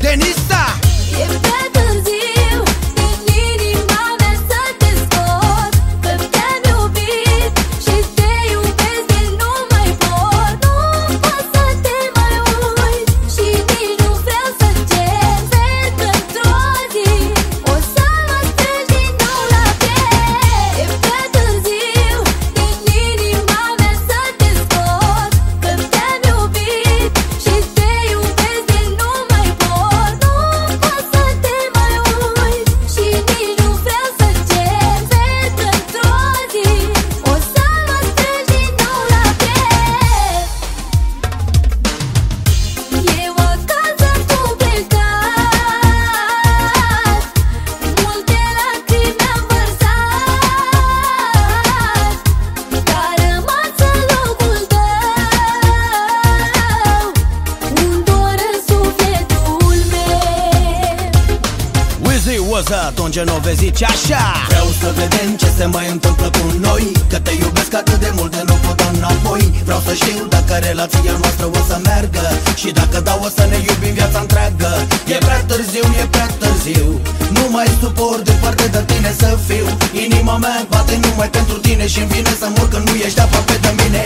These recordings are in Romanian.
Denisa. E prea târziu din inima mea să te scot, că te-am iubit și te iubesc de nu mai pot. Nu pot să te mai uit și nici nu vreau să cer. Sper că într-o zi o să mă strângi din nou la piept. E prea târziu din inima mea să te scot, că te-am iubit și te iubesc de nu mai pot. Nu pot să te mai uit și nici nu vreau să cer. Sper că într-o zi o să mă strângi din nou la piept. Eu acasă cu plecat, multe lacrimi am vărsat, dar a rămas în locul tău un dor în sufletul meu. Wizzy, what's up? Atunci nu vezi zice așa: vreau să vedem ce se mai întâmplă cu noi, că te iubesc atât de mult de nu pot da înapoi. Vreau să știu dacă relația noastră o să meargă și dacă da o să ne iubim viața întreagă. E prea târziu, e prea târziu, nu mai suport departe de tine să fiu. Inima mea bate numai pentru tine și-mi vine să mor când nu ești aproape de mine.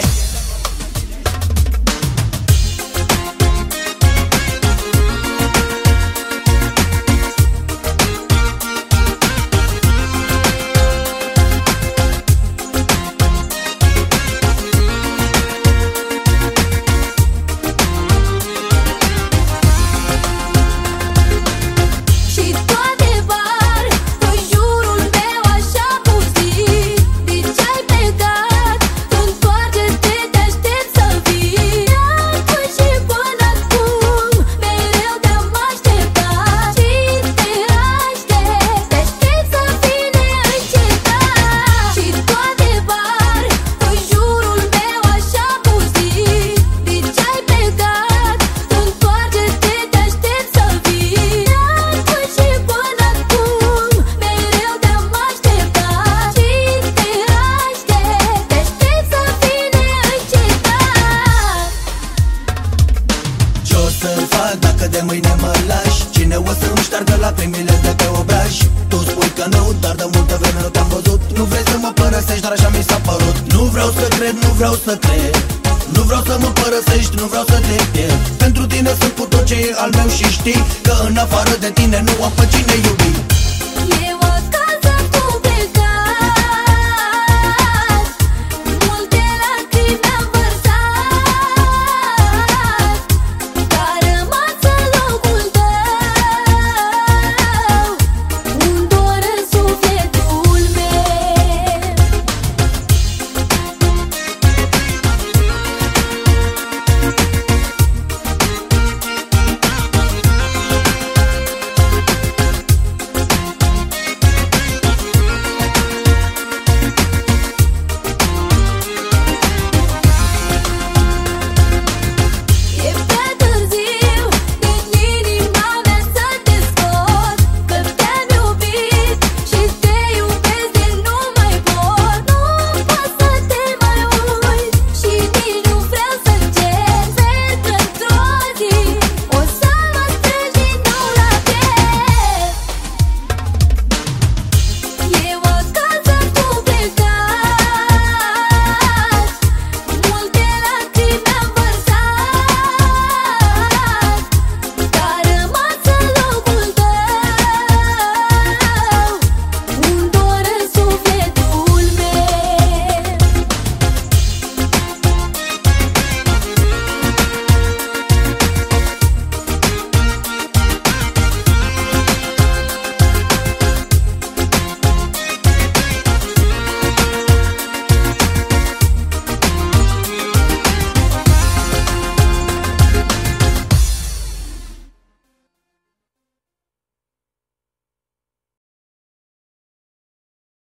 Și tu adevăr, în jurul meu așa pustit. De ce-ai plecat? Întoarce-te, te aștept să vii. Iată și până acum mereu te-am așteptat și te aștept, te aștept să vii neîncetat. Și tu adevăr, în jurul meu așa pustit. De ce-ai plecat? Întoarce-te, te aștept să vii. Iată și până acum mereu te-am așteptat și te aștept, te aștept să vii neîncetat. Ce o să fac dacă de mâine mă lași? Cine o să-mi șteargă lacrimile de pe obraj? Tu spui că nu, dar de multă vreme nu te-am văzut. Nu vrei să mă părăsești, dar așa mi s-a părut. Nu vreau să cred, nu vreau să cred, nu vreau să mă părăsești, nu vreau să te pierd. Pentru tine sunt cu tot ce e al meu și știi că în afară de tine nu am pe cine iubi. Eu